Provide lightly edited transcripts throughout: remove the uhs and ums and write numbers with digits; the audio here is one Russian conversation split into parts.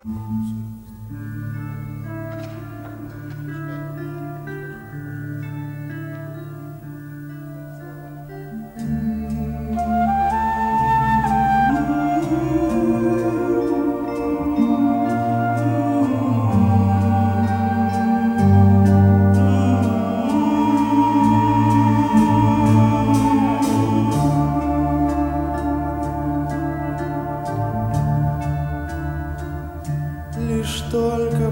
Лишь только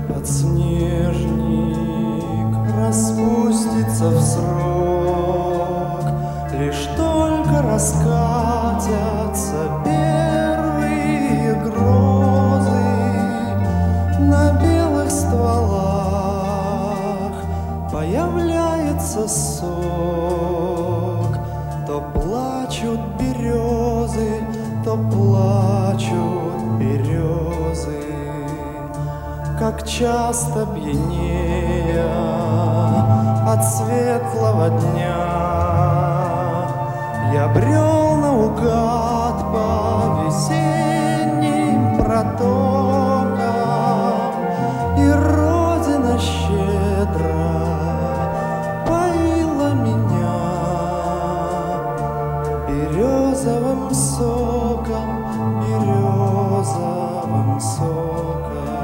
подснежник распустится в срок, лишь только раскатятся первые грозы на белых стволах, появляется сок. То плачут березы, то плачут березы. Как часто пьянея от светлого дня я брел наугад по весенним протокам, и Родина щедро поила меня березовым соком, березовым соком.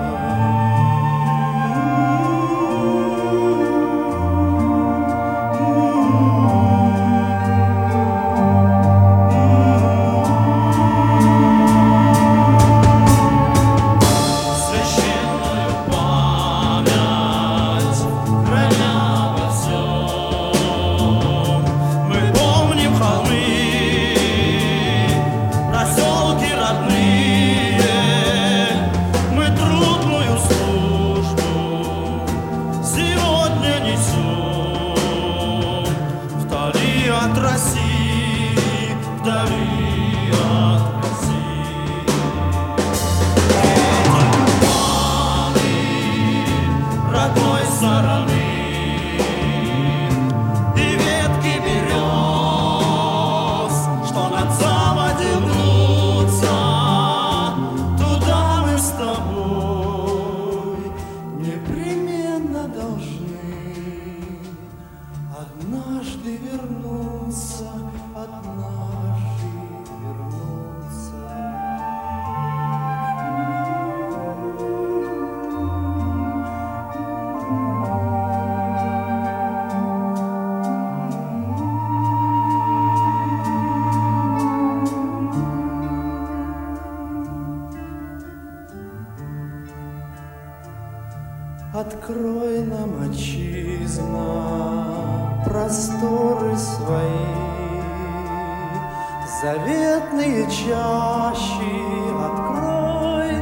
От России, вдали от России. Эти туманы родной стороны и ветки берез, что над заводью гнутся, туда мы с тобой непременно должны однажды вернуться, однажды вернуться. Открой нам, отчизна, просторы свои, заветные чащи открой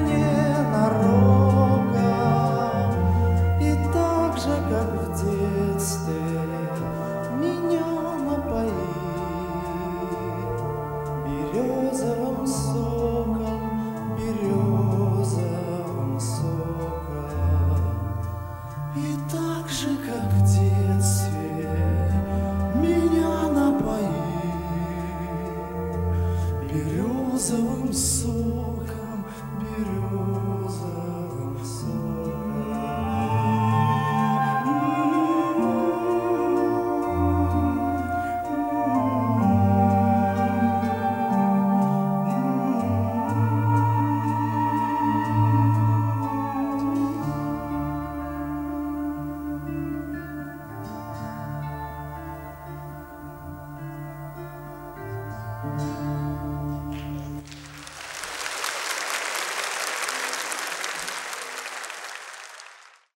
ненароком, и так же, как в детстве, меня напои березовым соком, березовым соком. И так же, как в детстве, меня напои березовым соком, березовым соком.